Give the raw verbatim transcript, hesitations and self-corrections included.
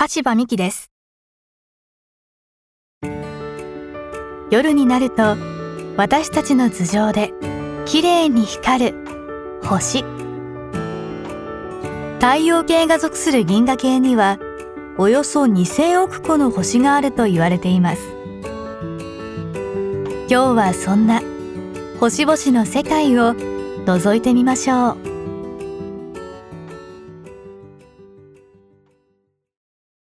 柏美希です。夜になると私たちの頭上できれいに光る星。太陽系が属する銀河系にはおよそにせんおく個の星があると言われています。今日はそんな星々の世界を覗いてみましょう。